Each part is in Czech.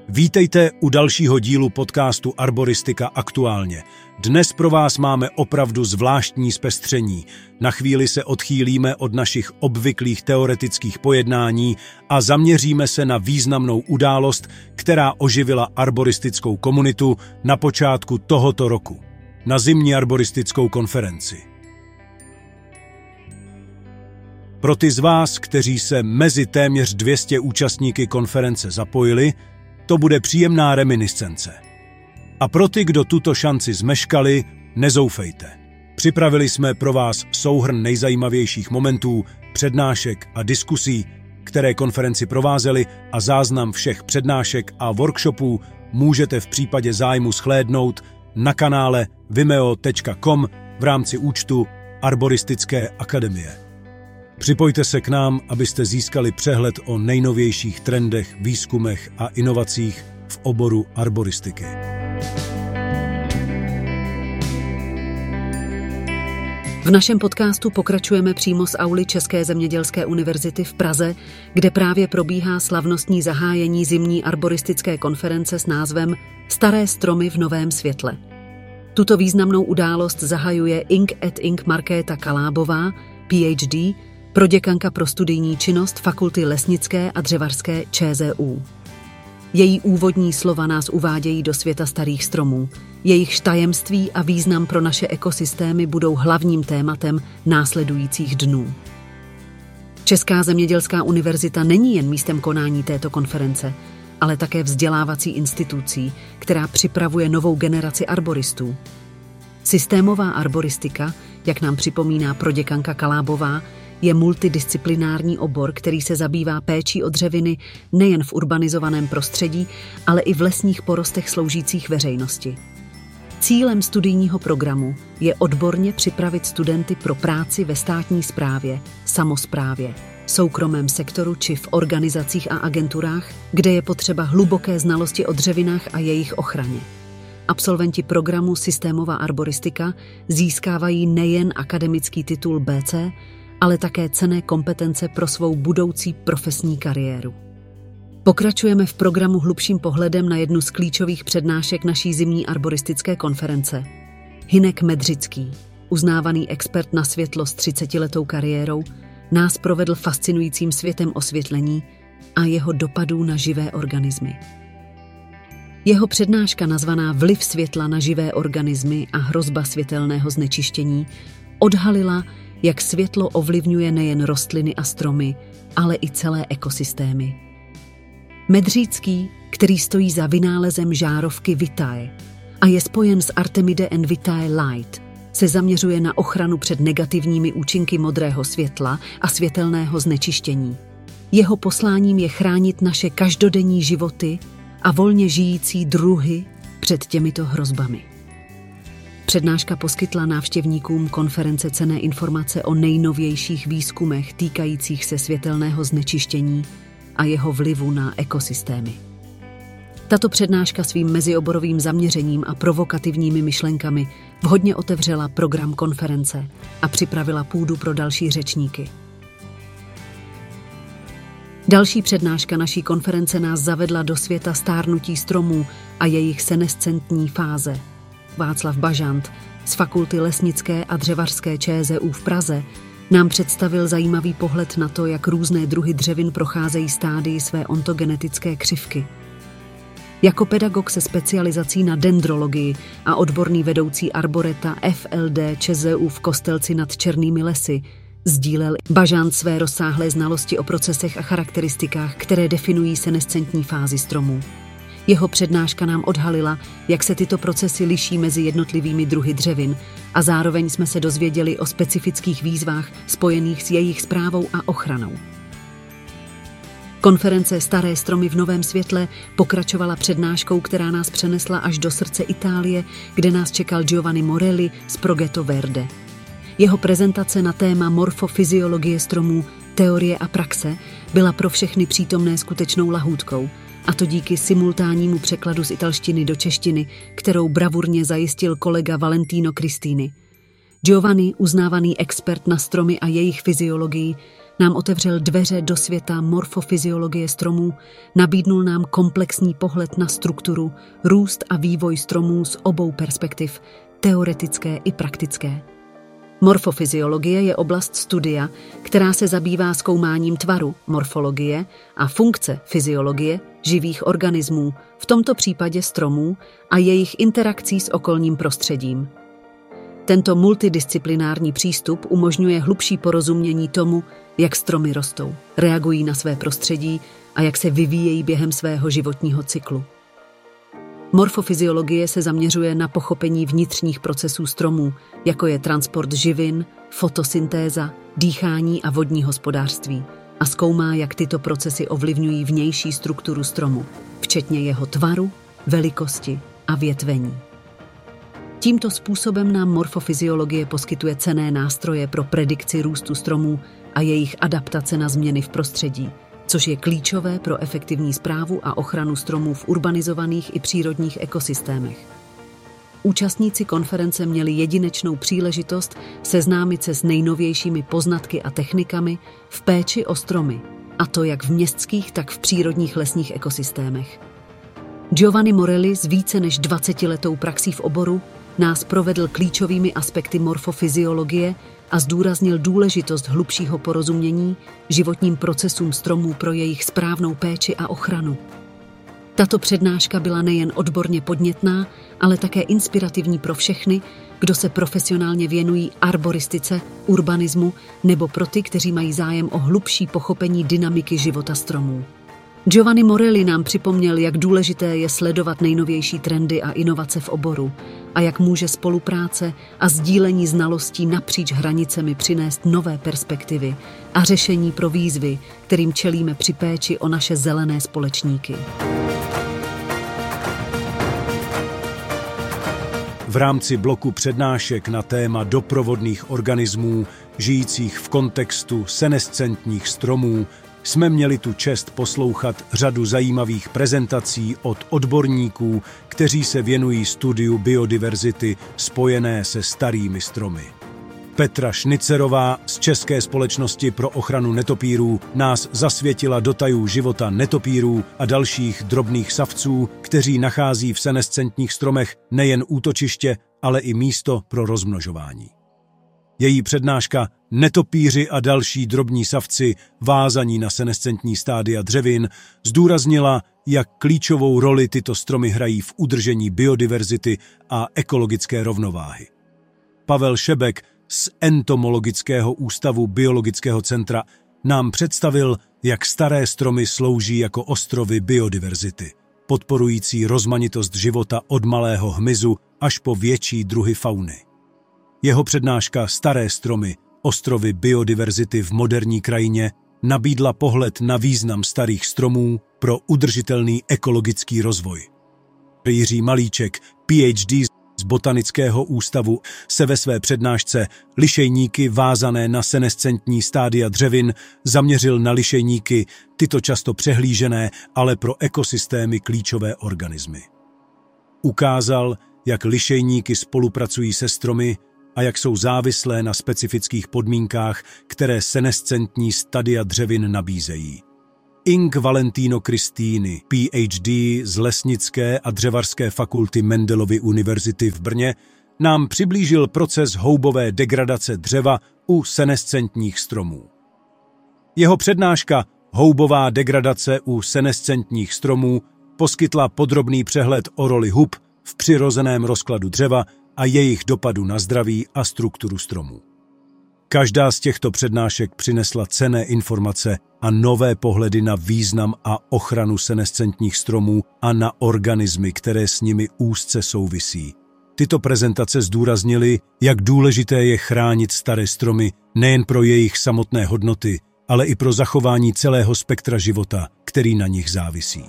Vítejte u dalšího dílu podcastu Arboristika aktuálně. Dnes pro vás máme opravdu zvláštní zpestření. Na chvíli se odchýlíme od našich obvyklých teoretických pojednání a zaměříme se na významnou událost, která oživila arboristickou komunitu na počátku tohoto roku. Na zimní arboristickou konferenci. Pro ty z vás, kteří se mezi téměř 200 účastníky konference zapojili, to bude příjemná reminiscence. A pro ty, kdo tuto šanci zmeškali, nezoufejte. Připravili jsme pro vás souhrn nejzajímavějších momentů, přednášek a diskusí, které konferenci provázely, a záznam všech přednášek a workshopů můžete v případě zájmu shlédnout na kanále vimeo.com v rámci účtu Arboristické akademie. Připojte se k nám, abyste získali přehled o nejnovějších trendech, výzkumech a inovacích v oboru arboristiky. V našem podcastu pokračujeme přímo z auly České zemědělské univerzity v Praze, kde právě probíhá slavnostní zahájení zimní arboristické konference s názvem Staré stromy v novém světle. Tuto významnou událost zahajuje Ing. Markéta Kalábová, PhD, proděkanka pro studijní činnost Fakulty lesnické a dřevařské ČZÚ. Její úvodní slova nás uvádějí do světa starých stromů. Jejich tajemství a význam pro naše ekosystémy budou hlavním tématem následujících dnů. Česká zemědělská univerzita není jen místem konání této konference, ale také vzdělávací institucí, která připravuje novou generaci arboristů. Systémová arboristika, jak nám připomíná proděkanka Kalábová, je multidisciplinární obor, který se zabývá péčí o dřeviny nejen v urbanizovaném prostředí, ale i v lesních porostech sloužících veřejnosti. Cílem studijního programu je odborně připravit studenty pro práci ve státní správě, samosprávě, soukromém sektoru či v organizacích a agenturách, kde je potřeba hluboké znalosti o dřevinách a jejich ochraně. Absolventi programu Systémová arboristika získávají nejen akademický titul BC, ale také cenné kompetence pro svou budoucí profesní kariéru. Pokračujeme v programu hlubším pohledem na jednu z klíčových přednášek naší zimní arboristické konference. Hynek Medřický, uznávaný expert na světlo s 30letou kariérou, nás provedl fascinujícím světem osvětlení a jeho dopadů na živé organismy. Jeho přednáška nazvaná Vliv světla na živé organismy a hrozba světelného znečištění odhalila, jak světlo ovlivňuje nejen rostliny a stromy, ale i celé ekosystémy. Medřícký, který stojí za vynálezem žárovky Vitae a je spojen s Artemide and Vitae Light, se zaměřuje na ochranu před negativními účinky modrého světla a světelného znečištění. Jeho posláním je chránit naše každodenní životy a volně žijící druhy před těmito hrozbami. Přednáška poskytla návštěvníkům konference cenné informace o nejnovějších výzkumech týkajících se světelného znečištění a jeho vlivu na ekosystémy. Tato přednáška svým mezioborovým zaměřením a provokativními myšlenkami vhodně otevřela program konference a připravila půdu pro další řečníky. Další přednáška naší konference nás zavedla do světa stárnutí stromů a jejich senescentní fáze. Václav Bažant z Fakulty lesnické a dřevařské ČZÚ v Praze nám představil zajímavý pohled na to, jak různé druhy dřevin procházejí stádii své ontogenetické křivky. Jako pedagog se specializací na dendrologii a odborný vedoucí arboreta FLD ČZÚ v Kostelci nad Černými lesy sdílel Bažant své rozsáhlé znalosti o procesech a charakteristikách, které definují senescentní fázi stromů. Jeho přednáška nám odhalila, jak se tyto procesy liší mezi jednotlivými druhy dřevin a zároveň jsme se dozvěděli o specifických výzvách spojených s jejich správou a ochranou. Konference Staré stromy v novém světle pokračovala přednáškou, která nás přenesla až do srdce Itálie, kde nás čekal Giovanni Morelli z Progetto Verde. Jeho prezentace na téma morfofyziologie stromů, teorie a praxe byla pro všechny přítomné skutečnou lahůdkou, a to díky simultánnímu překladu z italštiny do češtiny, kterou bravurně zajistil kolega Valentino Cristini. Giovanni, uznávaný expert na stromy a jejich fyziologii, nám otevřel dveře do světa morfofyziologie stromů, nabídnul nám komplexní pohled na strukturu, růst a vývoj stromů z obou perspektiv, teoretické i praktické. Morfofyziologie je oblast studia, která se zabývá zkoumáním tvaru, morfologie a funkce fyziologie živých organismů, v tomto případě stromů, a jejich interakcí s okolním prostředím. Tento multidisciplinární přístup umožňuje hlubší porozumění tomu, jak stromy rostou, reagují na své prostředí a jak se vyvíjejí během svého životního cyklu. Morfofyziologie se zaměřuje na pochopení vnitřních procesů stromů, jako je transport živin, fotosyntéza, dýchání a vodní hospodářství, a zkoumá, jak tyto procesy ovlivňují vnější strukturu stromu, včetně jeho tvaru, velikosti a větvení. Tímto způsobem nám morfofyziologie poskytuje cenné nástroje pro predikci růstu stromů a jejich adaptace na změny v prostředí, což je klíčové pro efektivní správu a ochranu stromů v urbanizovaných i přírodních ekosystémech. Účastníci konference měli jedinečnou příležitost seznámit se s nejnovějšími poznatky a technikami v péči o stromy, a to jak v městských, tak v přírodních lesních ekosystémech. Giovanni Morelli s více než 20letou praxí v oboru nás provedl klíčovými aspekty morfofyziologie a zdůraznil důležitost hlubšího porozumění životním procesům stromů pro jejich správnou péči a ochranu. Tato přednáška byla nejen odborně podnětná, ale také inspirativní pro všechny, kdo se profesionálně věnují arboristice, urbanismu nebo pro ty, kteří mají zájem o hlubší pochopení dynamiky života stromů. Giovanni Morelli nám připomněl, jak důležité je sledovat nejnovější trendy a inovace v oboru a jak může spolupráce a sdílení znalostí napříč hranicemi přinést nové perspektivy a řešení pro výzvy, kterým čelíme při péči o naše zelené společníky. V rámci bloku přednášek na téma doprovodných organismů žijících v kontextu senescentních stromů jsme měli tu čest poslouchat řadu zajímavých prezentací od odborníků, kteří se věnují studiu biodiverzity spojené se starými stromy. Petra Šnicerová z České společnosti pro ochranu netopýrů nás zasvětila do tajů života netopýrů a dalších drobných savců, kteří nachází v senescentních stromech nejen útočiště, ale i místo pro rozmnožování. Její přednáška Netopýři a další drobní savci vázaní na senescentní stádia dřevin zdůraznila, jak klíčovou roli tyto stromy hrají v udržení biodiverzity a ekologické rovnováhy. Pavel Šebek z Entomologického ústavu Biologického centra nám představil, jak staré stromy slouží jako ostrovy biodiverzity, podporující rozmanitost života od malého hmyzu až po větší druhy fauny. Jeho přednáška Staré stromy, ostrovy biodiverzity v moderní krajině nabídla pohled na význam starých stromů pro udržitelný ekologický rozvoj. Jiří Malíček, PhD z Botanického ústavu, se ve své přednášce Lišejníky vázané na senescentní stádia dřevin zaměřil na lišejníky, tyto často přehlížené, ale pro ekosystémy klíčové organismy. Ukázal, jak lišejníky spolupracují se stromy a jak jsou závislé na specifických podmínkách, které senescentní stadia dřevin nabízejí. Ing. Valentino Cristini, PhD z Lesnické a dřevařské fakulty Mendelovy univerzity v Brně, nám přiblížil proces houbové degradace dřeva u senescentních stromů. Jeho přednáška Houbová degradace u senescentních stromů poskytla podrobný přehled o roli hub v přirozeném rozkladu dřeva a jejich dopadu na zdraví a strukturu stromů. Každá z těchto přednášek přinesla cenné informace a nové pohledy na význam a ochranu senescentních stromů a na organismy, které s nimi úzce souvisí. Tyto prezentace zdůraznily, jak důležité je chránit staré stromy nejen pro jejich samotné hodnoty, ale i pro zachování celého spektra života, který na nich závisí.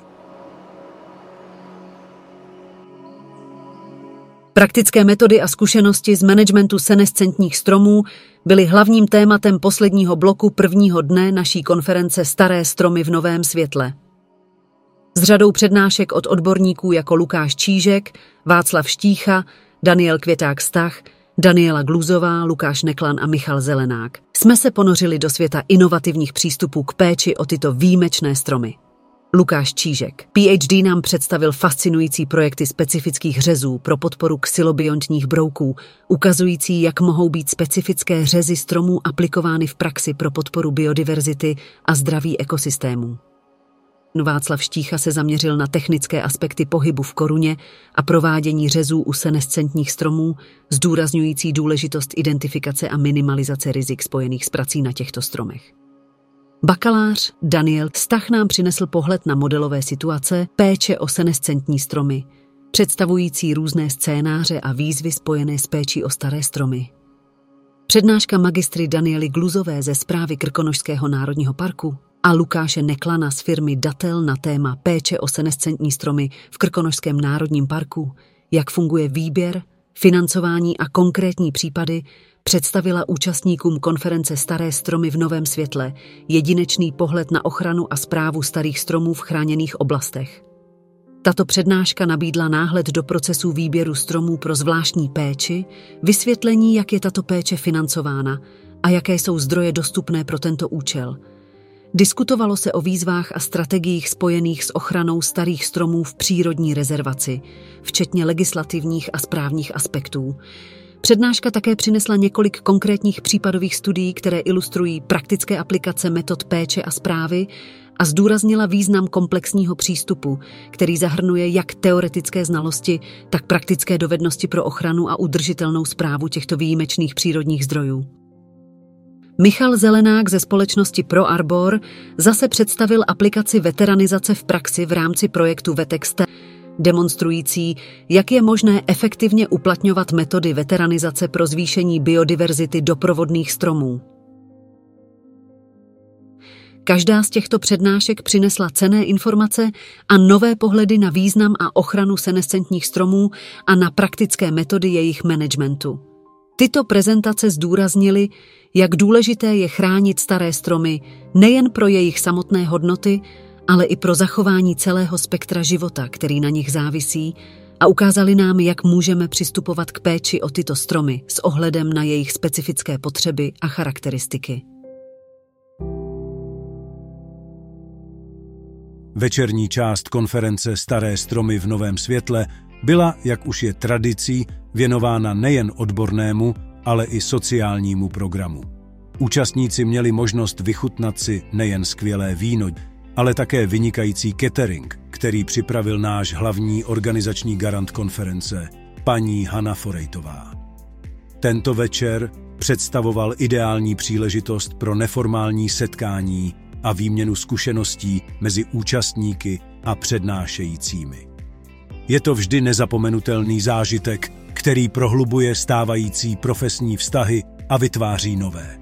Praktické metody a zkušenosti z managementu senescentních stromů byly hlavním tématem posledního bloku prvního dne naší konference Staré stromy v novém světle. S řadou přednášek od odborníků jako Lukáš Čížek, Václav Štícha, Daniel Květák-Stach Daniela Gluzová, Lukáš Neklan a Michal Zelenák, jsme se ponořili do světa inovativních přístupů k péči o tyto výjimečné stromy. Lukáš Čížek, PhD, nám představil fascinující projekty specifických řezů pro podporu xylobiontních brouků, ukazující, jak mohou být specifické řezy stromů aplikovány v praxi pro podporu biodiverzity a zdraví ekosystémů. Václav Štícha se zaměřil na technické aspekty pohybu v koruně a provádění řezů u senescentních stromů, zdůrazňující důležitost identifikace a minimalizace rizik spojených s prací na těchto stromech. Bakalář Daniel Stach nám přinesl pohled na modelové situace péče o senescentní stromy, představující různé scénáře a výzvy spojené s péčí o staré stromy. Přednáška magistry Daniely Gluzové ze Správy Krkonošského národního parku a Lukáše Neklana z firmy Datel na téma péče o senescentní stromy v Krkonošském národním parku, jak funguje výběr, financování a konkrétní případy, představila účastníkům konference Staré stromy v novém světle jedinečný pohled na ochranu a správu starých stromů v chráněných oblastech. Tato přednáška nabídla náhled do procesu výběru stromů pro zvláštní péči, vysvětlení, jak je tato péče financována a jaké jsou zdroje dostupné pro tento účel. Diskutovalo se o výzvách a strategiích spojených s ochranou starých stromů v přírodní rezervaci, včetně legislativních a správních aspektů. Přednáška také přinesla několik konkrétních případových studií, které ilustrují praktické aplikace metod péče a správy a zdůraznila význam komplexního přístupu, který zahrnuje jak teoretické znalosti, tak praktické dovednosti pro ochranu a udržitelnou správu těchto výjimečných přírodních zdrojů. Michal Zelenák ze společnosti ProArbor zase představil aplikaci veteranizace v praxi v rámci projektu Vetexte, demonstrující, jak je možné efektivně uplatňovat metody veteranizace pro zvýšení biodiverzity doprovodných stromů. Každá z těchto přednášek přinesla cenné informace a nové pohledy na význam a ochranu senescentních stromů a na praktické metody jejich managementu. Tyto prezentace zdůraznily, jak důležité je chránit staré stromy nejen pro jejich samotné hodnoty, ale i pro zachování celého spektra života, který na nich závisí, a ukázali nám, jak můžeme přistupovat k péči o tyto stromy s ohledem na jejich specifické potřeby a charakteristiky. Večerní část konference Staré stromy v novém světle byla, jak už je tradicí, věnována nejen odbornému, ale i sociálnímu programu. Účastníci měli možnost vychutnat si nejen skvělé víno, ale také vynikající catering, který připravil náš hlavní organizační garant konference, paní Hana Forejtová. Tento večer představoval ideální příležitost pro neformální setkání a výměnu zkušeností mezi účastníky a přednášejícími. Je to vždy nezapomenutelný zážitek, který prohlubuje stávající profesní vztahy a vytváří nové.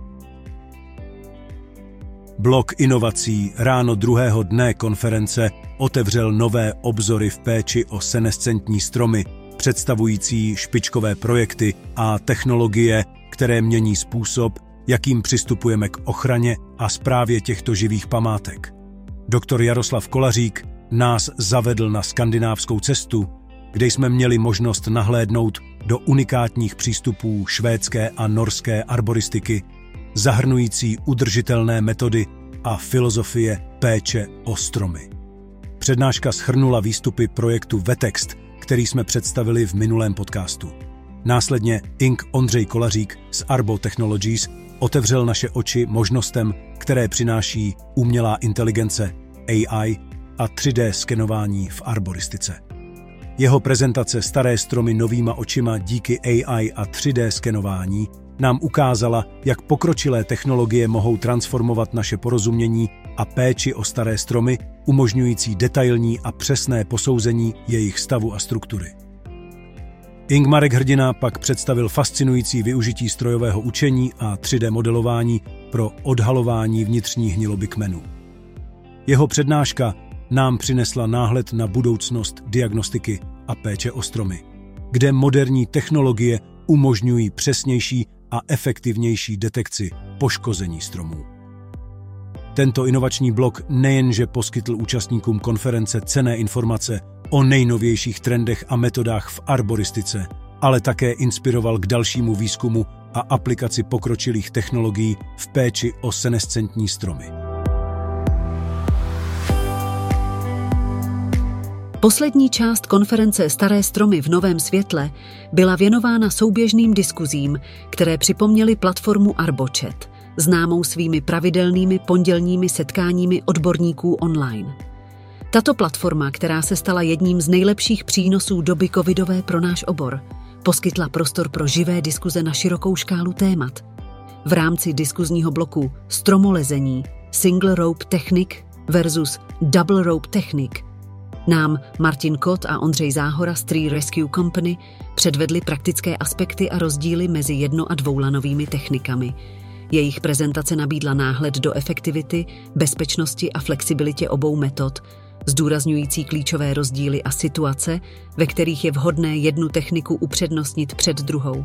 Blok inovací ráno druhého dne konference otevřel nové obzory v péči o senescentní stromy, představující špičkové projekty a technologie, které mění způsob, jakým přistupujeme k ochraně a správě těchto živých památek. Doktor Jaroslav Kolařík nás zavedl na skandinávskou cestu, kde jsme měli možnost nahlédnout do unikátních přístupů švédské a norské arboristiky, zahrnující udržitelné metody a filozofie péče o stromy. Přednáška shrnula výstupy projektu Vetext, který jsme představili v minulém podcastu. Následně Ing. Ondřej Kolařík z Arbo Technologies otevřel naše oči možnostem, které přináší umělá inteligence, AI a 3D skenování v arboristice. Jeho prezentace Staré stromy novýma očima díky AI a 3D skenování nám ukázala, jak pokročilé technologie mohou transformovat naše porozumění a péči o staré stromy, umožňující detailní a přesné posouzení jejich stavu a struktury. Ingmarek Hrdina pak představil fascinující využití strojového učení a 3D modelování pro odhalování vnitřních hniloby kmenů. Jeho přednáška nám přinesla náhled na budoucnost diagnostiky a péče o stromy, kde moderní technologie umožňují přesnější a efektivnější detekci poškození stromů. Tento inovační blok nejenže poskytl účastníkům konference cenné informace o nejnovějších trendech a metodách v arboristice, ale také inspiroval k dalšímu výzkumu a aplikaci pokročilých technologií v péči o senescentní stromy. Poslední část konference Staré stromy v novém světle byla věnována souběžným diskuzím, které připomněly platformu ArboChat, známou svými pravidelnými pondělními setkáními odborníků online. Tato platforma, která se stala jedním z nejlepších přínosů doby covidové pro náš obor, poskytla prostor pro živé diskuze na širokou škálu témat. V rámci diskuzního bloku stromolezení, single rope technique versus double rope technique nám Martin Kot a Ondřej Záhora z Tree Rescue Company předvedli praktické aspekty a rozdíly mezi jedno- a dvoulanovými technikami. Jejich prezentace nabídla náhled do efektivity, bezpečnosti a flexibilitě obou metod, zdůrazňující klíčové rozdíly a situace, ve kterých je vhodné jednu techniku upřednostnit před druhou.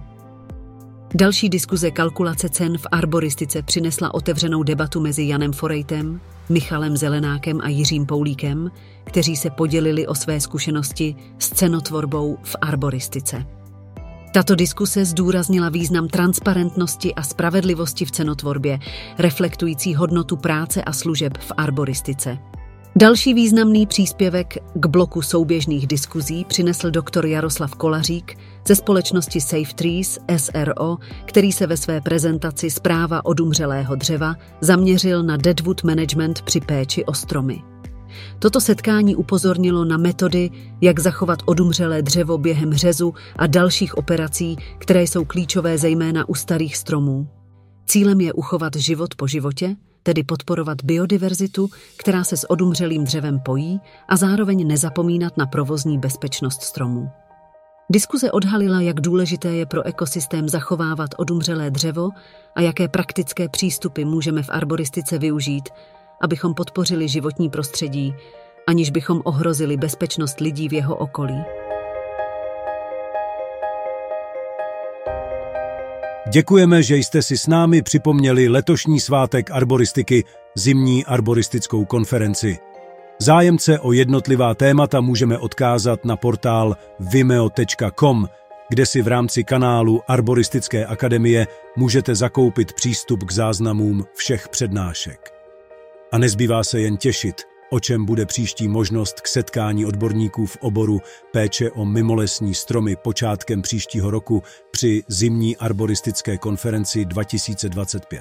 Další diskuze kalkulace cen v arboristice přinesla otevřenou debatu mezi Janem Forejtem, Michalem Zelenákem a Jiřím Poulíkem, kteří se podělili o své zkušenosti s cenotvorbou v arboristice. Tato diskuse zdůraznila význam transparentnosti a spravedlivosti v cenotvorbě, reflektující hodnotu práce a služeb v arboristice. Další významný příspěvek k bloku souběžných diskuzí přinesl doktor Jaroslav Kolařík ze společnosti Safe Trees SRO, který se ve své prezentaci Zpráva odumřelého dřeva zaměřil na deadwood management při péči o stromy. Toto setkání upozornilo na metody, jak zachovat odumřelé dřevo během řezu a dalších operací, které jsou klíčové zejména u starých stromů. Cílem je uchovat život po životě, tedy podporovat biodiverzitu, která se s odumřelým dřevem pojí, a zároveň nezapomínat na provozní bezpečnost stromů. Diskuze odhalila, jak důležité je pro ekosystém zachovávat odumřelé dřevo a jaké praktické přístupy můžeme v arboristice využít, abychom podpořili životní prostředí, aniž bychom ohrozili bezpečnost lidí v jeho okolí. Děkujeme, že jste si s námi připomněli letošní svátek arboristiky, zimní arboristickou konferenci. Zájemce o jednotlivá témata můžeme odkázat na portál vimeo.com, kde si v rámci kanálu Arboristické akademie můžete zakoupit přístup k záznamům všech přednášek. A nezbývá se jen těšit, o čem bude příští možnost k setkání odborníků v oboru péče o mimolesní stromy počátkem příštího roku při zimní arboristické konferenci 2025.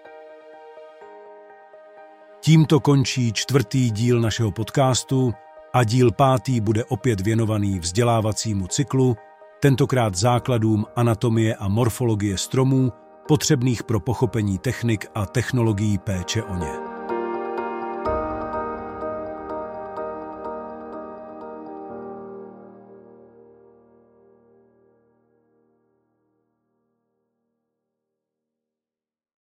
Tímto končí 4. díl našeho podcastu a díl 5. bude opět věnovaný vzdělávacímu cyklu, tentokrát základům anatomie a morfologie stromů, potřebných pro pochopení technik a technologií péče o ně.